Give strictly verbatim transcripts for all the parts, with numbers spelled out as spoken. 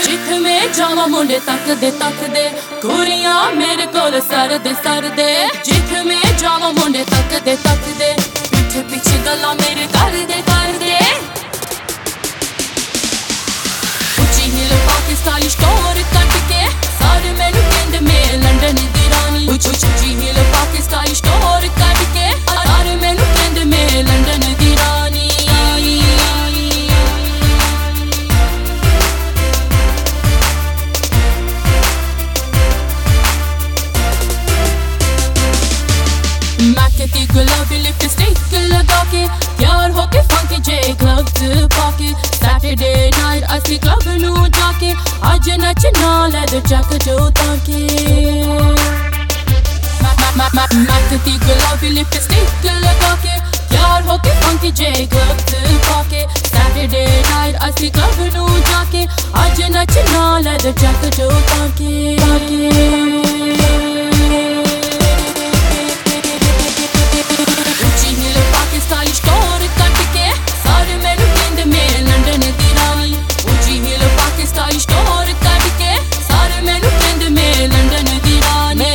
जिथे में जावा मुंडे तकदे तकदे कुड़ियां मेरे कोल सरदे सरदे जिथे में जावा मुंडे तकदे तकदे पीछे पीछे गल्लां मेरे करदे करदे उच्ची हिल पाके स्टाइलिश टोर कट के सारे मैनू कहंदे मैं लंडन दी रानी उच्ची हिल पाके स्टाइलिश टोर कट के सारे मैनू कहंदे मैं लंडन दी रानी मैकती गुलाबी लिपस्टिक लगा के तैयार होके फंकी जे ग्लव्स पाके सैटरडे नाइट असली क्लब नू जाके आज नचना लेदर जैकेट उतार के मैकती गुलाबी लिपस्टिक लगा के तैयार होके फंकी जे ग्लव्स पाके सैटरडे नाइट असली क्लब नू जाके आज नचना लेदर जैकेट उतार के स्टाइलिश टोर कट के सारे मैनू कहंदे मैं लंडन दी रानी ऊंची हिल पाके स्टाइलिश टोर कट के सारे मैनू कहंदे मैं लंडन दी रानी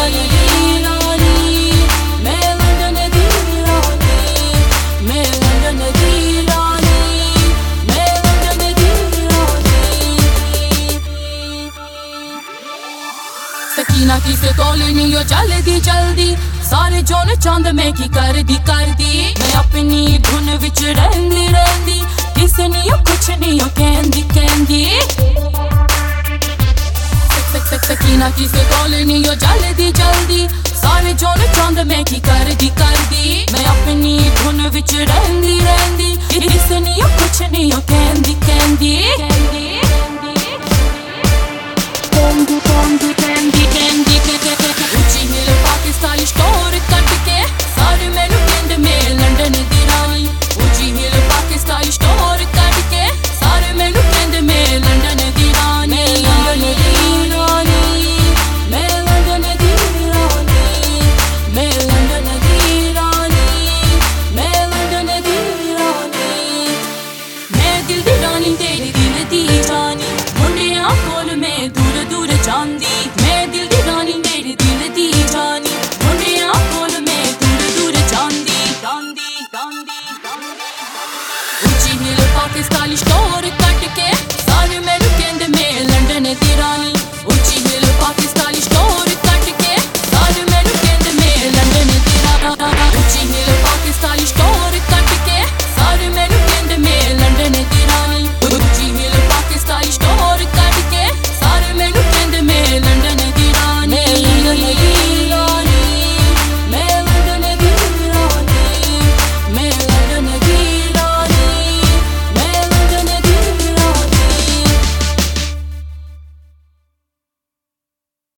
मैं लंडन दी रानी मैं लंडन दी रानी मैं लंडन दी रानी सकीना किसे कोल नहीं हो जल्दी जल्दी सारे जोन चांद मैं की कर दी कर दी मैं अपनी धुन विच रहंदी रहंदी किसे नहीं कुछ नहीं कहंदी कहंदी सकीना किसे कोल नहीं हो जल्दी जल्दी सारे जोन चांद मैं की कर दी कर दी मैं अपनी धुन विच रहंदी रहंदी किसे नहीं कुछ नहीं कहंदी कहंदी